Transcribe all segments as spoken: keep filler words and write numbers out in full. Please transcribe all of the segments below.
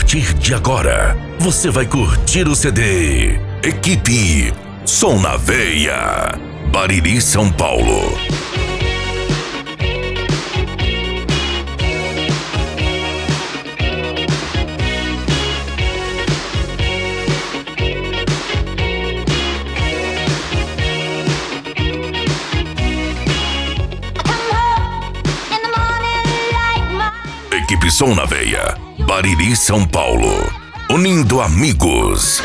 partir de agora, você vai curtir o C D Equipe Som na Veia, Bariri, São Paulo. Equipe Som na Veia, Bariri, São Paulo, unindo amigos.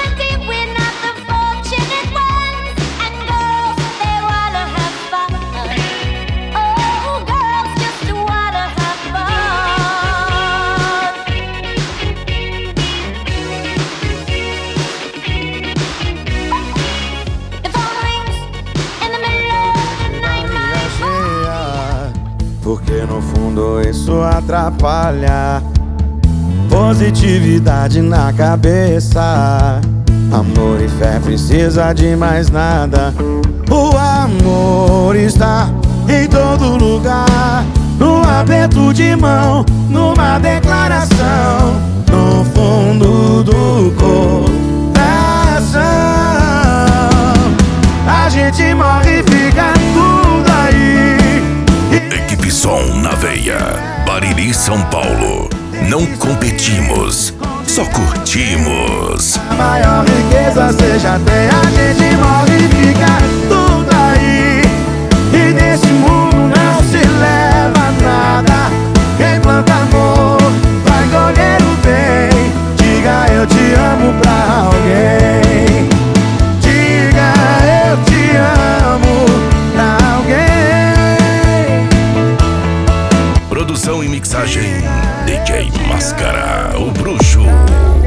Porque no fundo isso atrapalha. Positividade na cabeça, amor e fé precisa de mais nada. O amor está em todo lugar, no aperto de mão, numa declaração, no fundo do coração. A gente morre e fica tudo aí. Equipe Som na Veia, Bariri, São Paulo. Não competimos, só curtimos. A maior riqueza seja ter, a gente morre e fica tudo aí. E nesse mundo não se leva nada. Quem planta amor vai colher o bem. Diga eu te amo pra alguém. Diga eu te amo pra alguém. Produção e mixagem D J Máscara, o bruxo.